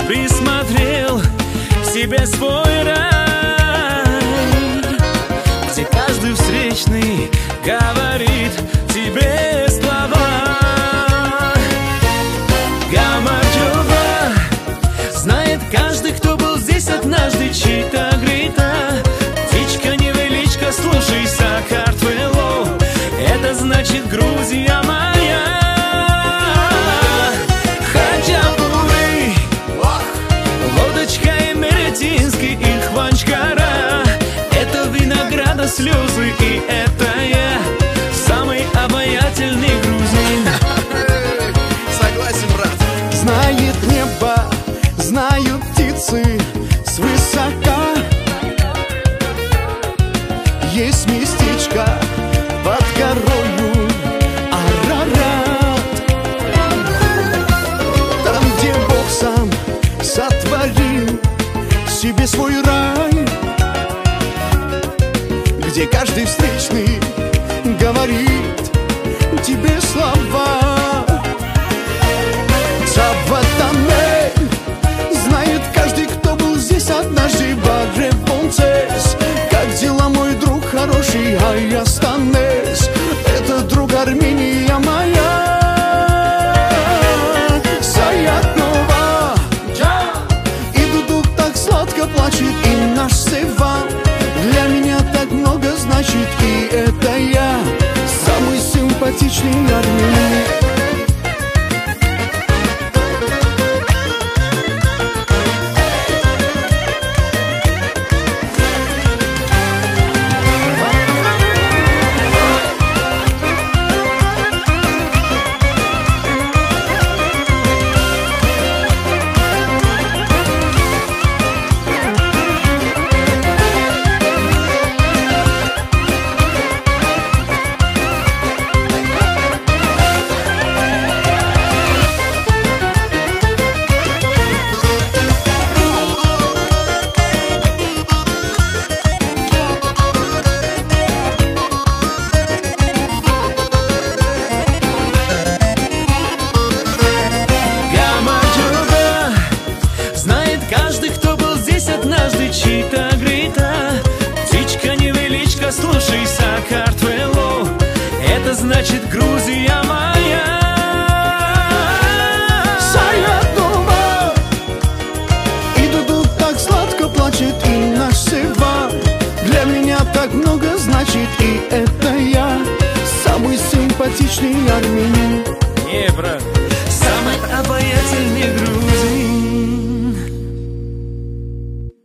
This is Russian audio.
присмотрел в себе свой рай, где каждый встречный говорит тебе слова. Гамарджоба знает каждый, кто был здесь однажды, чита грита. Птичка невеличка, слушай, Сакартвело, это значит Грузия моя. Хачапури, лодочка и Меретинский, и Хванчкара, это винограда слезы, и это я, самый обаятельный грузин. Согласен, брат. Знает небо, знают птицы свысока. Есть местечко под горою Арарат, там, где Бог сам сотворил себе свой рай, где каждый встречный говорит тебе слова. Цаватамель знает каждый, кто был здесь однажды. Барребонцес, как дела, мой друг хороший? Аястанес, это друг Армения моя. Саятнова, и Дудук так сладко плачет, и наш Севан для меня так много значит, и это я, самый симпатичный армянин. Чита грита, птичка невеличка, слушай, Сакартвело, это значит Грузия моя. Саятнова, и Дудук так сладко плачет, и наш Севан для меня так много значит, и это я, самый симпатичный армянин. Не, брат,